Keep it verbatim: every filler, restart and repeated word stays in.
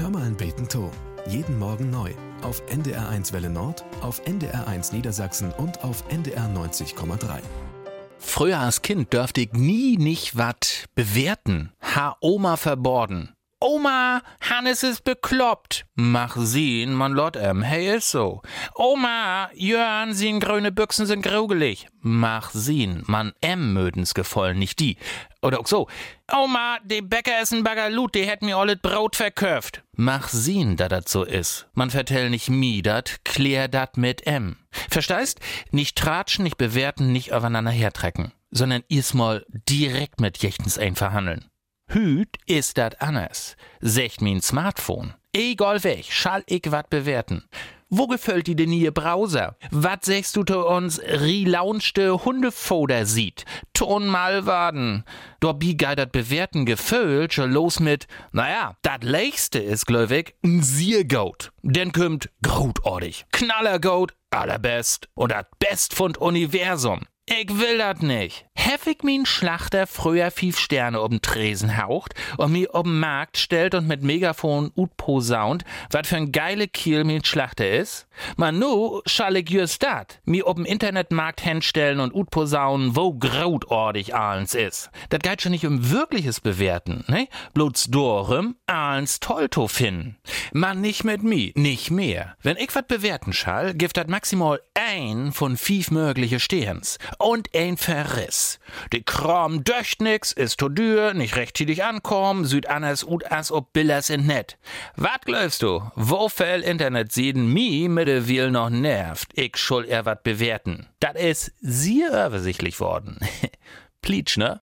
Hör mal ein Beten to. Jeden Morgen neu. Auf N D R eins Welle Nord, auf N D R eins Niedersachsen und auf N D R neunzig Komma drei. Früher als Kind dürfte ich nie nicht wat bewerten. Ha Oma verborgen. Oma, Hannes ist bekloppt. Mach sehen, man lot em, hey ist so. Oma, Jörn, sien grüne Büchsen sind grugelig. Mach sehen, man em mödens gefallen, nicht die. Oder auch so. Oma, de Bäcker ist ein Bagalut, de hätt mir alles Brot verköft. Mach sehen, da dat so is. Man vertell nicht mi dat, klär dat mit em. Verstehst? Nicht tratschen, nicht bewerten, nicht aufeinander hertrecken. Sondern ihr's mal direkt mit Jechtens ein verhandeln. Hüt ist dat anders. Secht min Smartphone. Egal weg, schall ich wat bewerten. Wo gefällt die denn ihr Browser? Wat sagst du zu uns relaunchte Hundefoder sieht? Ton mal waden. Dorbi gei dat bewerten gefüllt, schon los mit, naja, dat leichste ist, gläubig, n Siergoat. Denn kümmt grotordig. Knallergoat, allerbest. Und dat Best von Universum. Ich will dat nicht. Heffig min Schlachter früher fief Sterne ob'n Tresen haucht und mi ob'n Markt stellt und mit Megafon ut posaunt, wat für n geile Kiel min Schlachter is? Man nu schall ich just dat. Mi ob'n Internetmarkt hinstellen und ut posaunen, wo grotordig ahlens is. Dat geht schon nicht um wirkliches Bewerten, ne? Bloß dorem ahlens toll to finden. Man nicht mit mi, nicht mehr. Wenn ich wat bewerten schall, gibt dat maximal ein von fief mögliche Stehens. Und ein Verriss. Die Kram döcht nix, ist to dür, nicht rechtzeitig ankommen, süd anders ut as ob Billers in net. Wat glaubst du? Wo fell Internet sieden mi mit de Wiel noch nervt? Ich schul er wat bewerten. Dat is sehr übersichtlich worden. Plitsch, ne?